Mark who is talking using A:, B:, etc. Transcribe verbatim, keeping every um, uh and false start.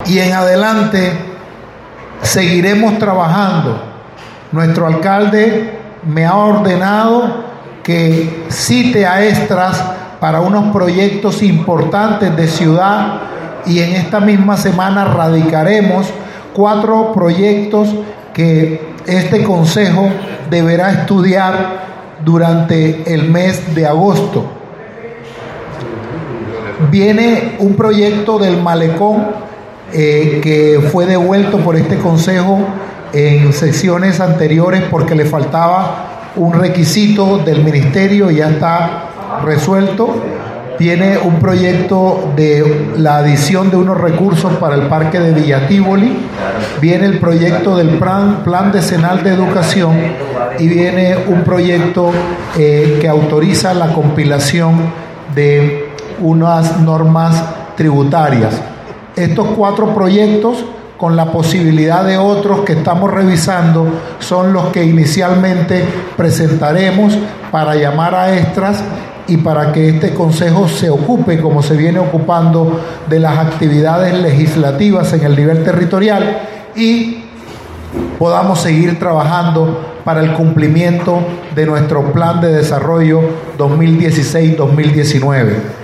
A: y en adelante seguiremos trabajando. Nuestro alcalde me ha ordenado que cite a Extras para unos proyectos importantes de ciudad, y en esta misma semana radicaremos cuatro proyectos que este consejo deberá estudiar durante el mes de agosto. Viene un proyecto del malecón eh, que fue devuelto por este consejo en sesiones anteriores porque le faltaba un requisito del ministerio y ya está resuelto. Tiene un proyecto de la adición de unos recursos para el parque de Villa Tívoli, viene el proyecto del plan, plan decenal de educación y viene un proyecto eh, que autoriza la compilación de unas normas tributarias. Estos cuatro proyectos, con la posibilidad de otros que estamos revisando, son los que inicialmente presentaremos para llamar a Extras y para que este consejo se ocupe, como se viene ocupando, de las actividades legislativas en el nivel territorial y podamos seguir trabajando para el cumplimiento de nuestro plan de desarrollo dos mil dieciséis dos mil diecinueve.